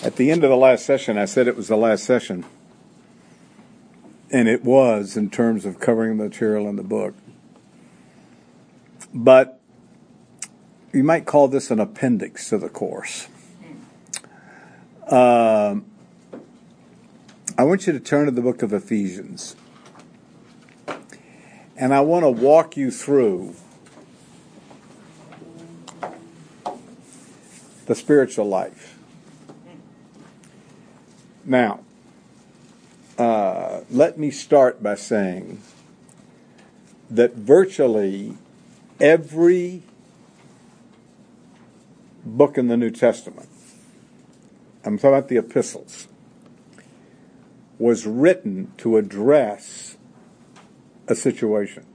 At the end of the last session, I said it was the last session. And it was in terms of covering the material in the book. But you might call this an appendix to the course. I want you to turn to the book of Ephesians. And I want to walk you through the spiritual life. Now, let me start by saying that virtually every book in the New Testament, I'm talking about the epistles, was written to address a situation.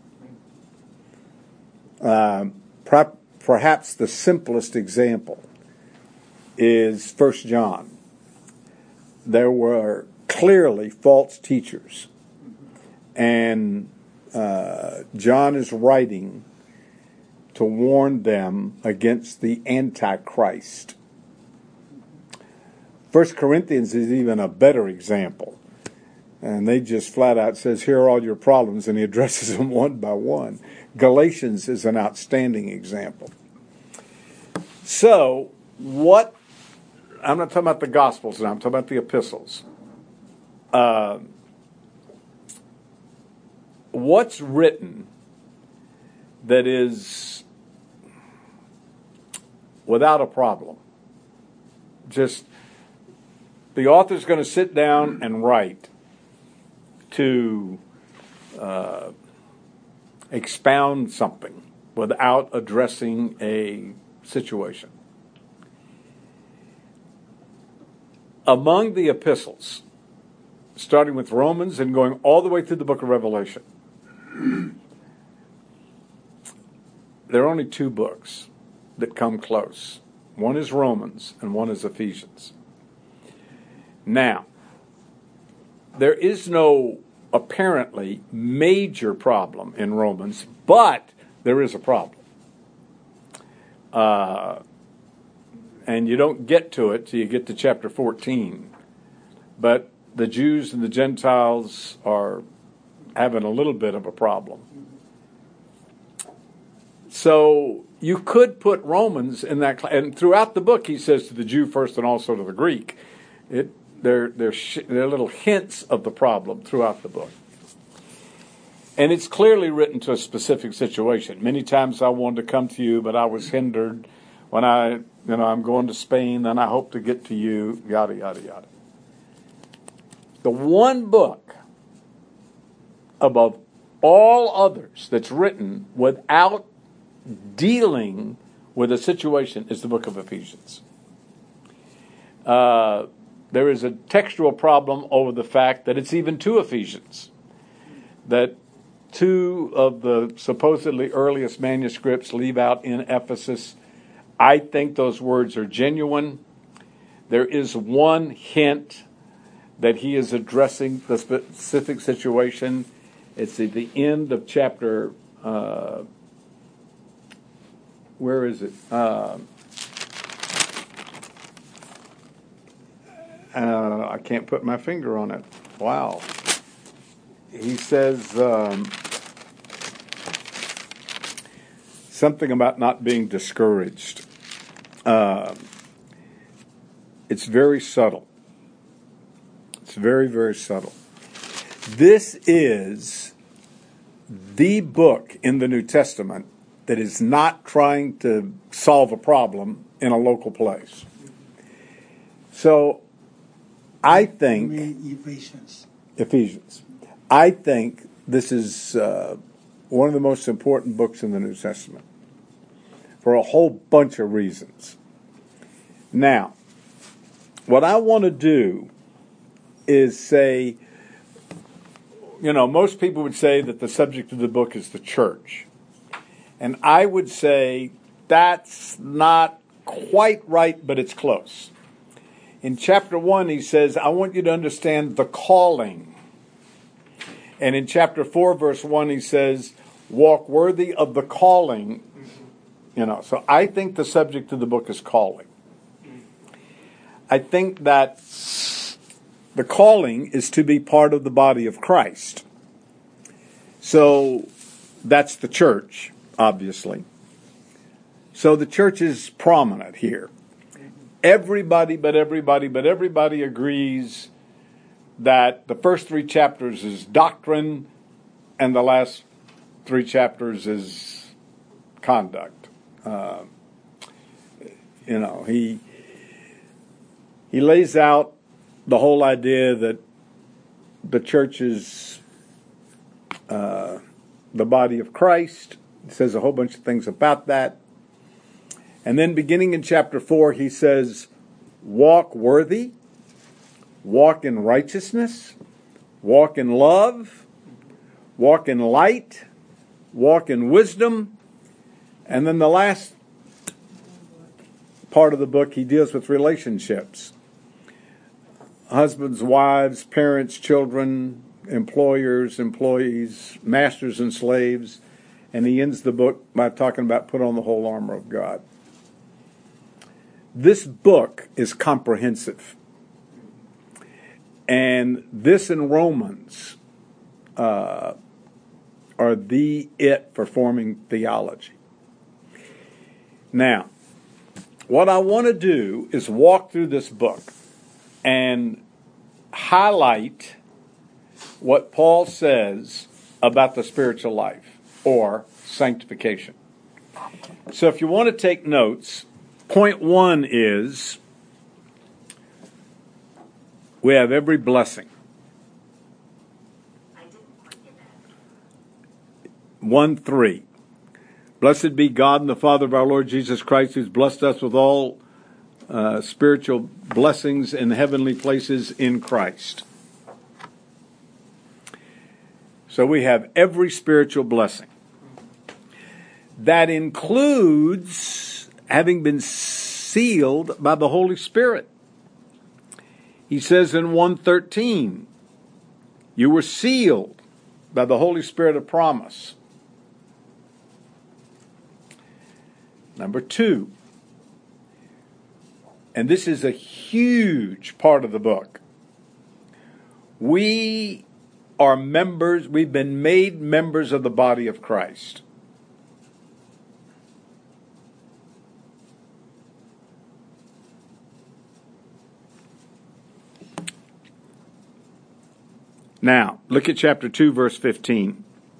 Perhaps the simplest example is 1 John. There were clearly false teachers, and John is writing to warn them against the Antichrist. 1 Corinthians is even a better example, and they just flat out says, here are all your problems, and he addresses them one by one. Galatians is an outstanding example. So, I'm not talking about the Gospels now, I'm talking about the epistles. What's written that is without a problem? Just the author's going to sit down and write to expound something without addressing a situation. Among the epistles, starting with Romans and going all the way through the book of Revelation, there are only two books that come close. One is Romans and one is Ephesians. Now, there is no apparently major problem in Romans, but there is a problem. And you don't get to it till you get to chapter 14. But the Jews and the Gentiles are having a little bit of a problem. So you could put Romans in that, and throughout the book he says to the Jew first and also to the Greek. There are little hints of the problem throughout the book. And it's clearly written to a specific situation. Many times I wanted to come to you, but I was hindered when I'm going to Spain, then I hope to get to you, yada, yada, yada. The one book above all others that's written without dealing with a situation is the book of Ephesians. There is a textual problem over the fact that it's even two Ephesians. That two of the supposedly earliest manuscripts leave out in Ephesus. I think those words are genuine. There is one hint that he is addressing the specific situation. It's at the end of chapter, where is it? I can't put my finger on it. Wow. He says something about not being discouraged. It's very subtle. It's very, very subtle. This is the book in the New Testament that is not trying to solve a problem in a local place. So I think Ephesians. I think this is one of the most important books in the New Testament for a whole bunch of reasons. Now, what I want to do is say, most people would say that the subject of the book is the church. And I would say that's not quite right, but it's close. In chapter 1, he says, I want you to understand the calling. And in chapter 4, verse 1, he says, walk worthy of the calling. So I think the subject of the book is calling. I think that the calling is to be part of the body of Christ. So that's the church, obviously. So the church is prominent here. Everybody agrees that the first 3 chapters is doctrine and the last 3 chapters is conduct. He lays out the whole idea that the church is the body of Christ. He says a whole bunch of things about that. And then beginning in chapter 4, he says, walk worthy, walk in righteousness, walk in love, walk in light, walk in wisdom. And then the last part of the book, he deals with relationships. Husbands, wives, parents, children, employers, employees, masters and slaves. And he ends the book by talking about put on the whole armor of God. This book is comprehensive. And this and Romans are it for forming theology. Now, what I want to do is walk through this book and highlight what Paul says about the spiritual life or sanctification. So if you want to take notes, point 1 is we have every blessing. 1:3. Blessed be God and the Father of our Lord Jesus Christ, who's blessed us with all spiritual blessings in heavenly places in Christ. So we have every spiritual blessing. That includes having been sealed by the Holy Spirit. He says in 1:13, you were sealed by the Holy Spirit of promise. Number 2, and this is a huge part of the book, we are members, we've been made members of the body of Christ. Now, look at chapter 2, verse 15.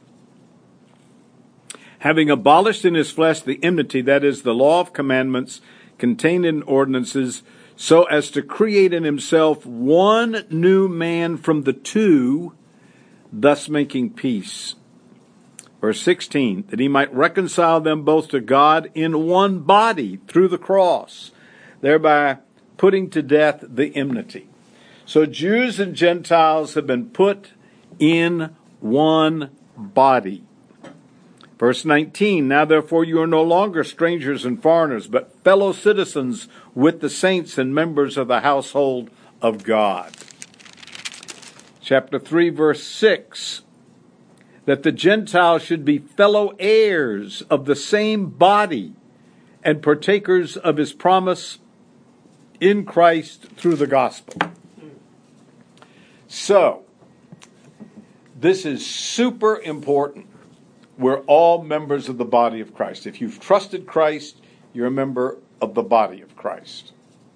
Having abolished in his flesh the enmity, that is, the law of commandments contained in ordinances, so as to create in himself one new man from the two, thus making peace. Verse 16, that he might reconcile them both to God in one body through the cross, thereby putting to death the enmity. So Jews and Gentiles have been put in one body. Verse 19, now therefore you are no longer strangers and foreigners, but fellow citizens with the saints and members of the household of God. Chapter 3, verse 6, that the Gentiles should be fellow heirs of the same body and partakers of his promise in Christ through the gospel. So, this is super important. We're all members of the body of Christ. If you've trusted Christ, you're a member of the body of Christ.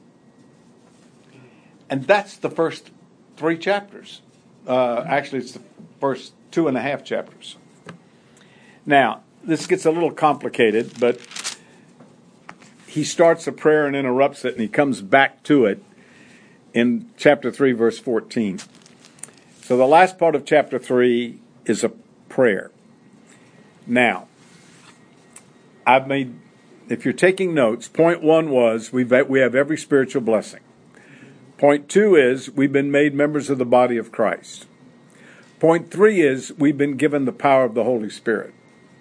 And that's the first 3 chapters. Actually, it's the first 2.5 chapters. Now, this gets a little complicated, but he starts a prayer and interrupts it, and he comes back to it in chapter 3, verse 14. So the last part of chapter 3 is a prayer. Now, if you're taking notes, point 1 was we have every spiritual blessing. Point 2 is we've been made members of the body of Christ. Point 3 is we've been given the power of the Holy Spirit.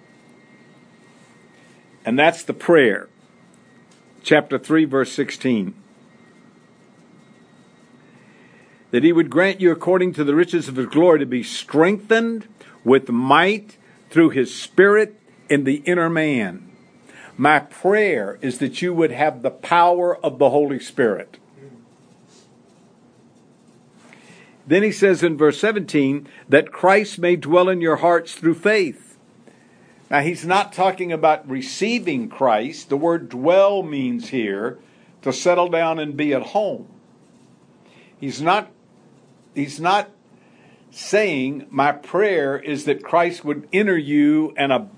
And that's the prayer. Chapter 3, verse 16. That he would grant you according to the riches of his glory to be strengthened with might through his Spirit in the inner man. My prayer is that you would have the power of the Holy Spirit. Then he says in verse 17, that Christ may dwell in your hearts through faith. Now, he's not talking about receiving Christ. The word dwell means here to settle down and be at home. He's not saying my prayer is that Christ would enter you and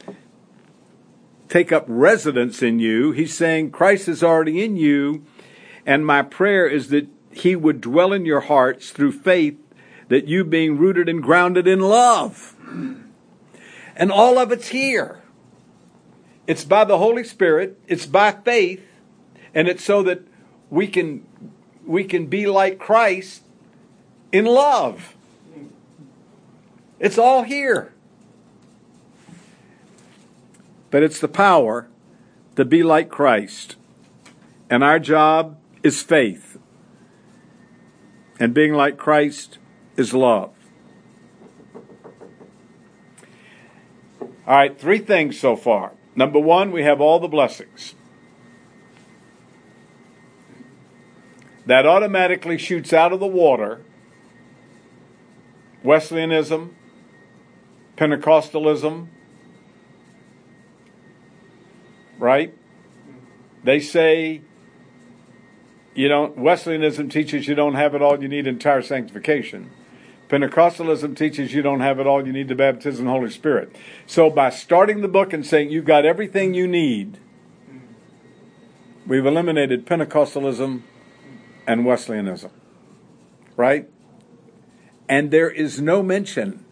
take up residence in you. He's saying Christ is already in you, and my prayer is that he would dwell in your hearts through faith, that you being rooted and grounded in love. And all of it's here. It's by the Holy Spirit, it's by faith, and it's so that we can be like Christ in love. It's all here. But it's the power to be like Christ. And our job is faith. And being like Christ is love. All right, 3 things so far. Number 1, we have all the blessings. That automatically shoots out of the water Wesleyanism, Pentecostalism, right? They say Wesleyanism teaches you don't have it all, you need entire sanctification. Pentecostalism teaches you don't have it all, you need the baptism of the Holy Spirit. So by starting the book and saying you've got everything you need, we've eliminated Pentecostalism and Wesleyanism, right? And there is no mention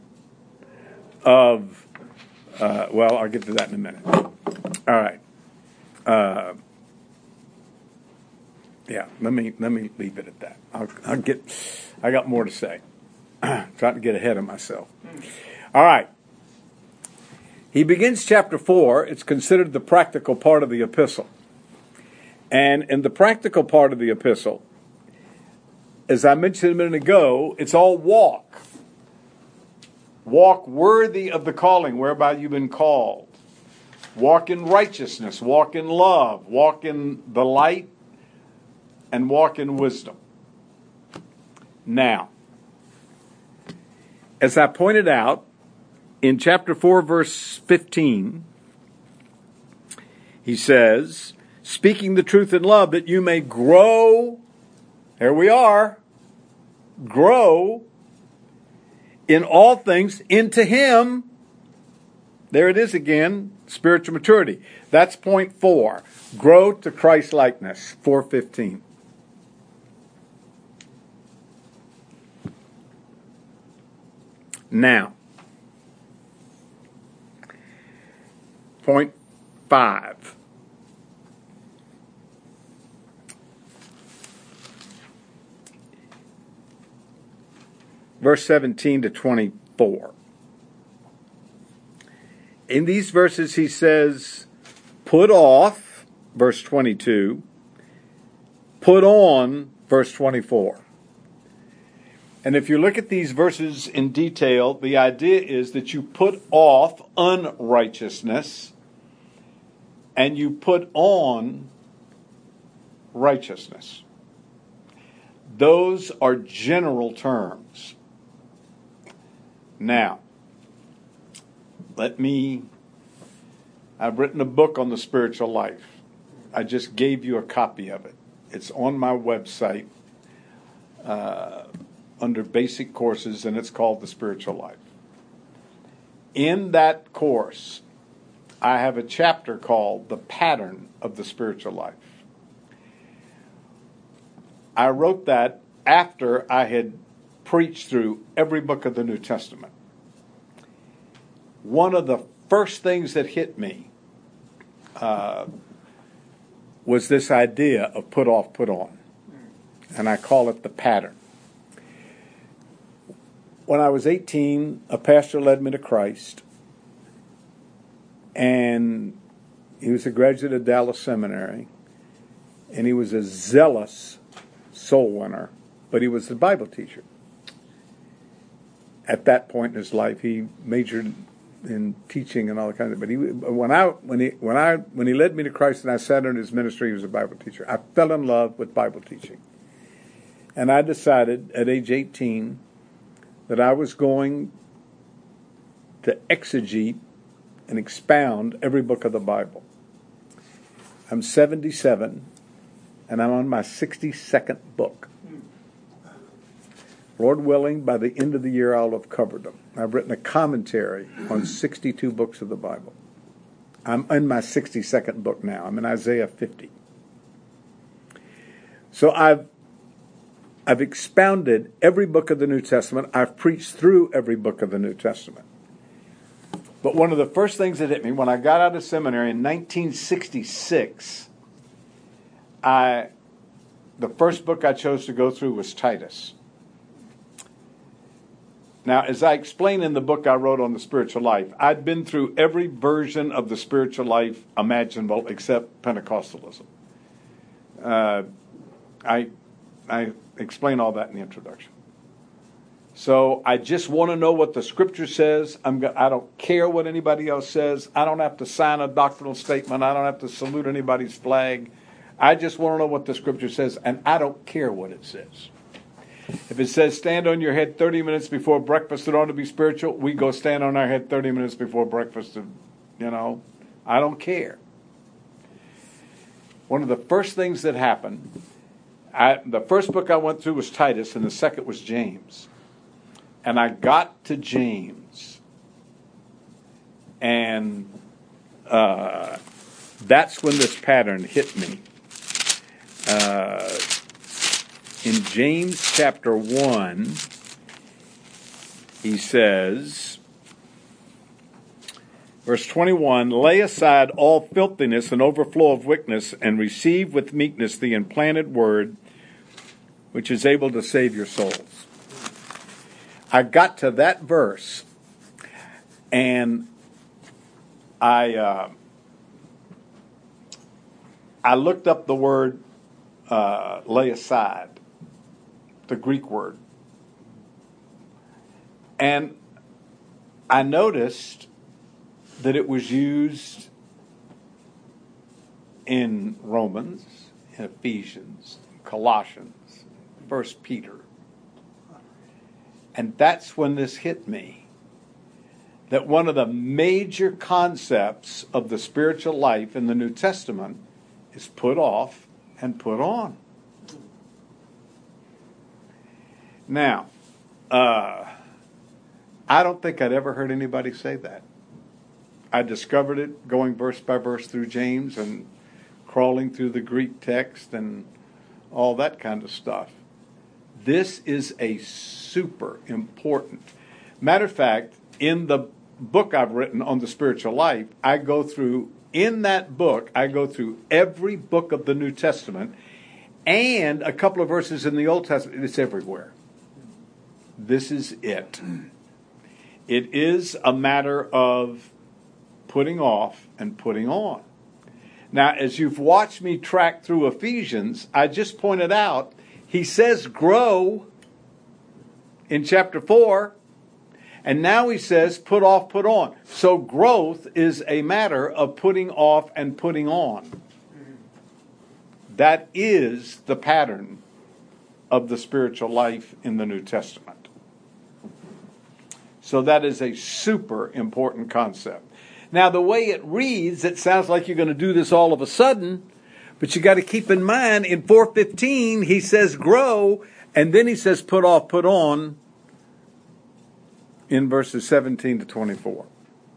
of, I'll get to that in a minute. All right. Let me leave it at that. I got more to say. Trying to get ahead of myself. All right. He begins chapter 4. It's considered the practical part of the epistle. And in the practical part of the epistle, as I mentioned a minute ago, it's all walk. Walk worthy of the calling whereby you've been called. Walk in righteousness. Walk in love. Walk in the light. And walk in wisdom. Now, as I pointed out, in chapter 4, verse 15, he says, speaking the truth in love, that you may grow, here we are, grow in all things into him. There it is again, spiritual maturity. That's point 4. Grow to Christ likeness, 4:15. Now, point 5. Verse 17 to 24. In these verses he says, put off, verse 22, put on, verse 24. And if you look at these verses in detail, the idea is that you put off unrighteousness and you put on righteousness. Those are general terms. Now, I've written a book on the spiritual life. I just gave you a copy of it. It's on my website under basic courses, and it's called The Spiritual Life. In that course, I have a chapter called The Pattern of the Spiritual Life. I wrote that after I had preached through every book of the New Testament. One of the first things that hit me was this idea of put off, put on. And I call it the pattern. When I was 18, a pastor led me to Christ. And he was a graduate of Dallas Seminary. And he was a zealous soul winner. But he was a Bible teacher. At that point in his life, he majored in teaching and all that kind of. But when he led me to Christ and I sat in his ministry, he was a Bible teacher. I fell in love with Bible teaching. And I decided at age 18 that I was going to exegete and expound every book of the Bible. I'm 77, and I'm on my 62nd book. Lord willing, by the end of the year, I'll have covered them. I've written a commentary on 62 books of the Bible. I'm in my 62nd book now. I'm in Isaiah 50. So I've expounded every book of the New Testament. I've preached through every book of the New Testament. But one of the first things that hit me when I got out of seminary in 1966, the first book I chose to go through was Titus. Now, as I explain in the book I wrote on the spiritual life, I'd been through every version of the spiritual life imaginable except Pentecostalism. I explain all that in the introduction. So I just want to know what the Scripture says. I don't care what anybody else says. I don't have to sign a doctrinal statement. I don't have to salute anybody's flag. I just want to know what the Scripture says, and I don't care what it says. If it says stand on your head 30 minutes before breakfast in order to be spiritual, we go stand on our head 30 minutes before breakfast. I don't care. One of the first things that happened, the first book I went through was Titus, and the second was James. And I got to James, and that's when this pattern hit me. In James chapter 1, he says, verse 21, lay aside all filthiness and overflow of wickedness, and receive with meekness the implanted word, which is able to save your souls. I got to that verse, and I looked up the word lay aside, the Greek word, and I noticed that it was used in Romans, in Ephesians, Colossians, 1 Peter. And that's when this hit me, that one of the major concepts of the spiritual life in the New Testament is put off and put on. Now, I don't think I'd ever heard anybody say that. I discovered it going verse by verse through James and crawling through the Greek text and all that kind of stuff. This is a super important. Matter of fact, in the book I've written on the spiritual life, I go through every book of the New Testament and a couple of verses in the Old Testament. It's everywhere. This is it. It is a matter of putting off and putting on. Now, as you've watched me track through Ephesians, I just pointed out, he says grow in chapter 4, and now he says put off, put on. So growth is a matter of putting off and putting on. That is the pattern of the spiritual life in the New Testament. So that is a super important concept. Now, the way it reads, it sounds like you're going to do this all of a sudden, but you got to keep in mind, in 4:15, he says grow, and then he says put off, put on, in verses 17 to 24.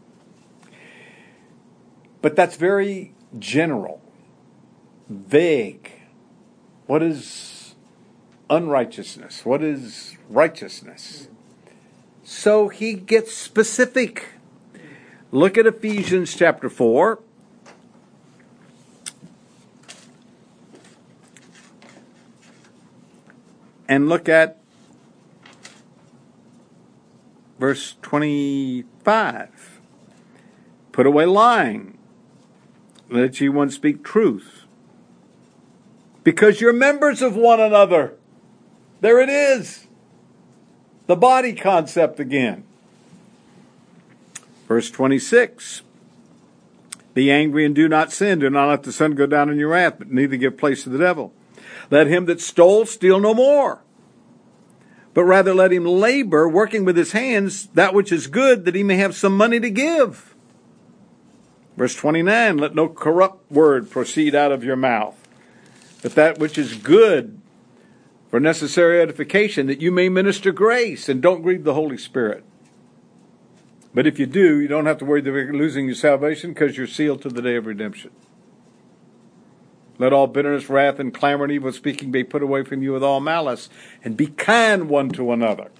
But that's very general, vague. What is unrighteousness? What is righteousness? So he gets specific. Look at Ephesians chapter 4. And look at verse 25. Put away lying, let ye one speak truth. Because you're members of one another. There it is. The body concept again. Verse 26. Be angry and do not sin. Do not let the sun go down in your wrath, but neither give place to the devil. Let him that stole steal no more, but rather let him labor, working with his hands, that which is good, that he may have some money to give. Verse 29, let no corrupt word proceed out of your mouth, but that which is good for necessary edification, that you may minister grace, and don't grieve the Holy Spirit. But if you do, you don't have to worry about losing your salvation, because you're sealed to the day of redemption. Let all bitterness, wrath, and clamor and evil speaking be put away from you with all malice, and be kind one to another.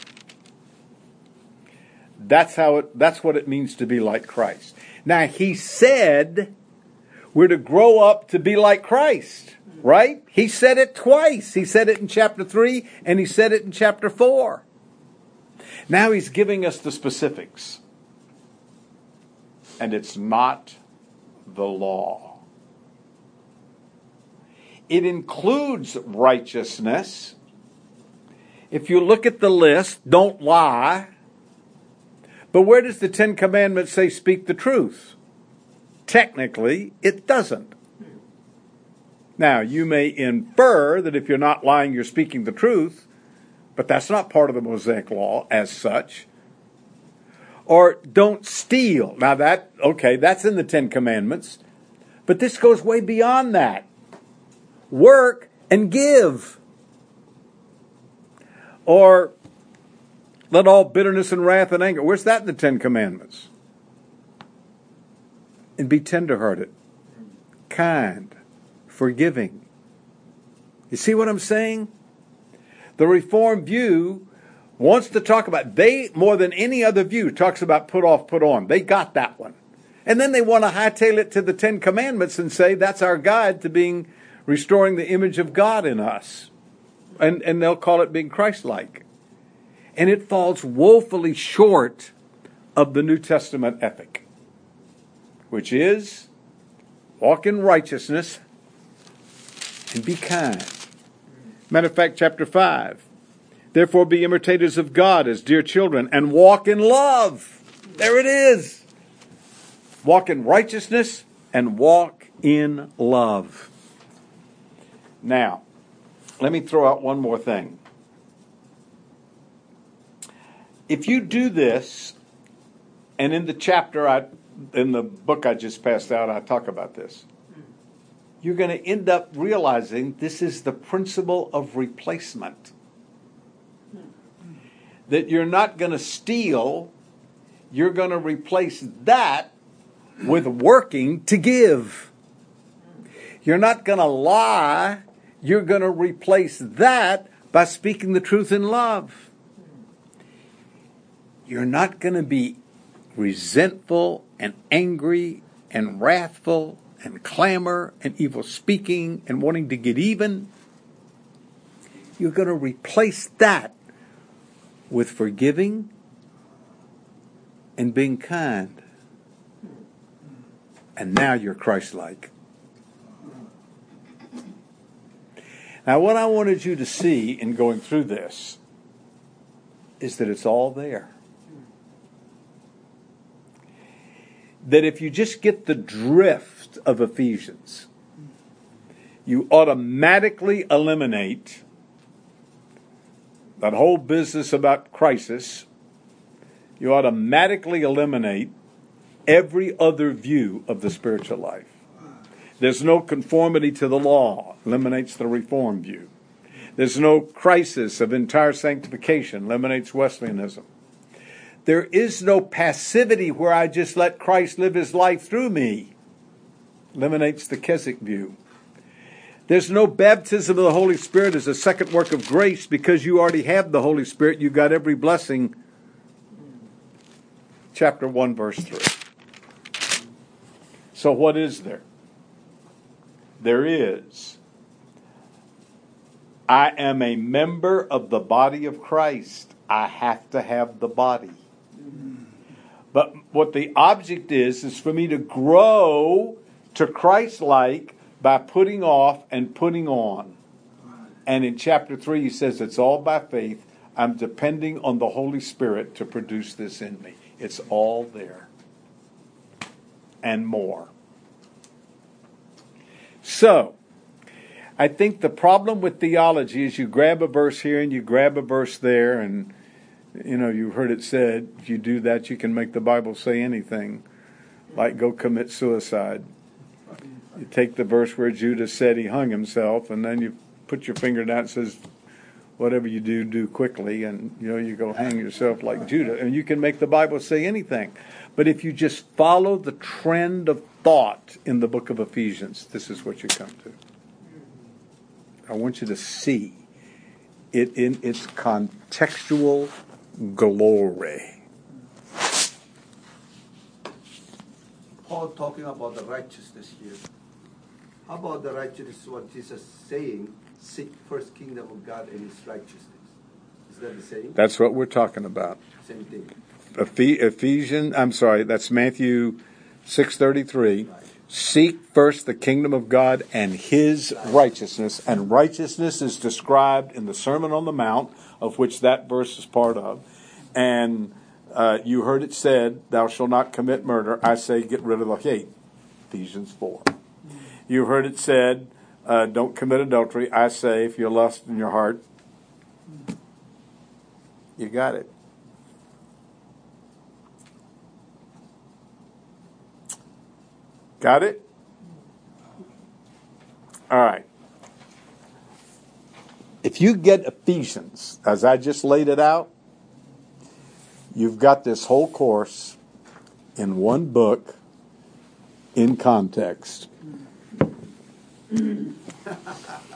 That's what it means to be like Christ. Now, he said we're to grow up to be like Christ, right? He said it twice. He said it in chapter 3, and he said it in chapter 4. Now he's giving us the specifics. And it's not the law. It includes righteousness. If you look at the list, don't lie. But where does the Ten Commandments say speak the truth? Technically, it doesn't. Now, you may infer that if you're not lying, you're speaking the truth, but that's not part of the Mosaic law as such. Or don't steal. Now that's in the Ten Commandments. But this goes way beyond that. Work and give. Or let all bitterness and wrath and anger. Where's that in the Ten Commandments? And be tenderhearted, kind, forgiving. You see what I'm saying? The Reformed view wants to talk about, they, more than any other view, talks about put off, put on. They got that one. And then they want to hightail it to the Ten Commandments and say that's our guide to restoring the image of God in us. And they'll call it being Christ-like. And it falls woefully short of the New Testament ethic, which is walk in righteousness and be kind. Matter of fact, chapter 5. Therefore be imitators of God as dear children and walk in love. There it is. Walk in righteousness and walk in love. Now, let me throw out one more thing. If you do this, and in the chapter, in the book I just passed out, I talk about this. You're going to end up realizing this is the principle of replacement. That you're not going to steal, you're going to replace that with working to give. You're not going to lie, you're going to replace that by speaking the truth in love. You're not going to be resentful and angry and wrathful and clamor and evil speaking and wanting to get even. You're going to replace that with forgiving and being kind. And now you're Christ-like. Now, what I wanted you to see in going through this is that it's all there. That if you just get the drift of Ephesians, you automatically eliminate that whole business about crisis. You automatically eliminate every other view of the spiritual life. There's no conformity to the law, eliminates the Reformed view. There's no crisis of entire sanctification, eliminates Wesleyanism. There is no passivity where I just let Christ live his life through me, eliminates the Keswick view. There's no baptism of the Holy Spirit as a second work of grace because you already have the Holy Spirit. You've got every blessing. Chapter 1, verse 3. So what is there? There is. I am a member of the body of Christ. I have to have the body. But what the object is for me to grow to Christ-like by putting off and putting on. And in chapter 3, he says it's all by faith. I'm depending on the Holy Spirit to produce this in me. It's all there. And more. So, I think the problem with theology is you grab a verse here and you grab a verse there, and you've heard it said, if you do that, you can make the Bible say anything, like go commit suicide. You take the verse where Judas said he hung himself, and then you put your finger down and says, whatever you do, do quickly, and you go hang yourself like Judas, and you can make the Bible say anything. But if you just follow the trend of thought in the book of Ephesians, this is what you come to. I want you to see it in its contextual glory. Paul talking about the righteousness here. How about the righteousness, what Jesus is saying, seek first kingdom of God and his righteousness? Is that the same? That's what we're talking about. Same thing. That's Matthew 6:33. Right. Seek first the kingdom of God and his righteousness. And righteousness is described in the Sermon on the Mount, of which that verse is part of. And you heard it said, thou shalt not commit murder. I say, get rid of the hate. Ephesians 4. You heard it said, don't commit adultery. I say, if you lust in your heart, you got it. Got it? All right. If you get Ephesians, as I just laid it out, you've got this whole course in one book in context.